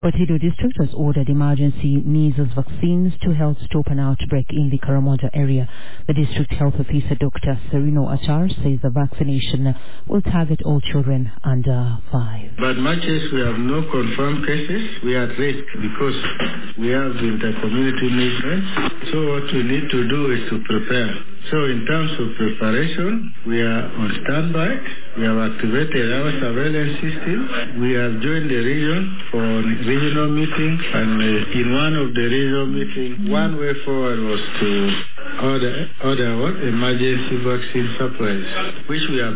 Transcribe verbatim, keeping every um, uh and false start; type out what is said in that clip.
Potato District has ordered emergency measles vaccines to help stop an outbreak in the Karamoja area. The district health officer, Doctor Serino Achar, says the vaccination will target all children under five. But much as we have no confirmed cases, we are at risk because we have inter-community movements. So what we need to do is to prepare. So in terms of preparation, we are on standby. We have activated our surveillance system. We have joined the region for regional meeting, and uh, in one of the regional meetings, one way forward was to order, order what? Emergency vaccine supplies, which we have